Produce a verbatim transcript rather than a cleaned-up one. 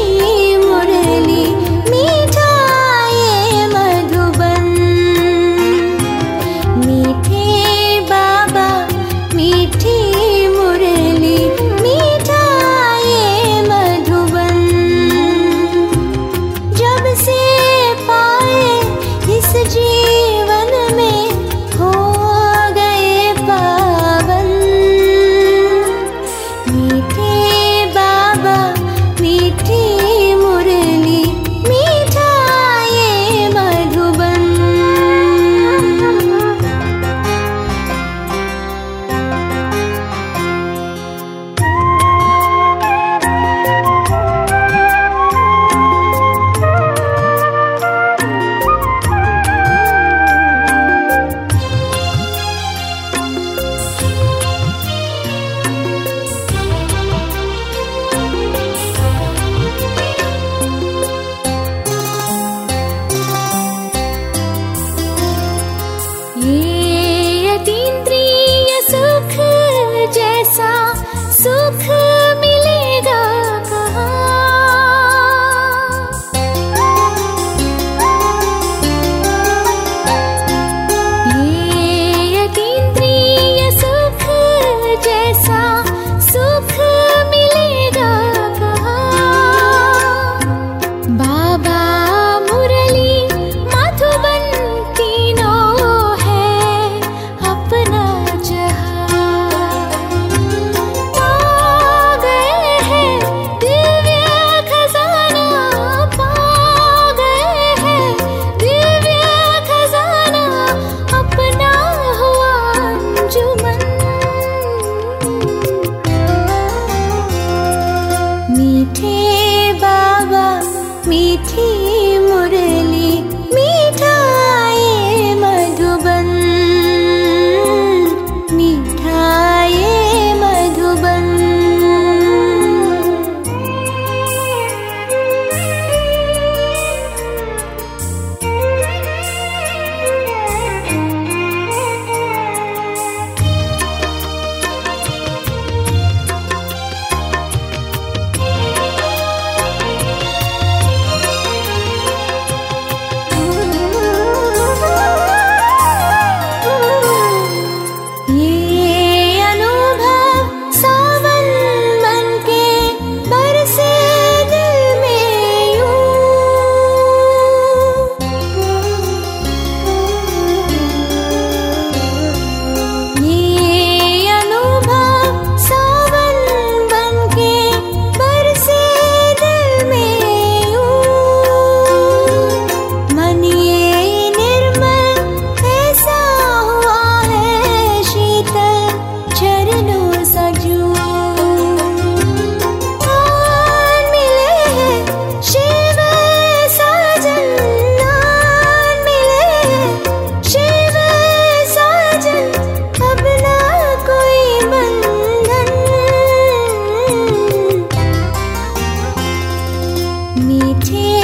मुरली मीठा ये मधुबन। मीठे बाबा मीठी मुरली मीठा ये मधुबन। जब से पाए इस जीवन में हो गए पावन। मीठे बाबा मीठी मुरली मीठा ये मधुबन। ये अतीन्द्रिय सुख जैसा सुख मिलेगा कहाँ। ये अतीन्द्रिय सुख जैसा सुख मिलेगा कहाँ। बाबा मुरली मधुबन तीनों है अपना जहां। पा गए हैं दिव्य खजाना, पा गए हैं दिव्य खजाना, अपना हुआ अंजुमन। मीठे बाबा मीठी मुरली मीठा ये मधुबन। मीठा ये मधुबन। ये अनुभव सावन बनके बरसे दिल में यूं। ये अनुभव सावन बनके बरसे दिल में यूं। मन ये निर्मल ऐसा हुआ है शीतल चरणों सा जूं। आन मिले हैं शिव साजन, आन मिले हैं शिव साजन, अब ना कोई बंधन। मीठे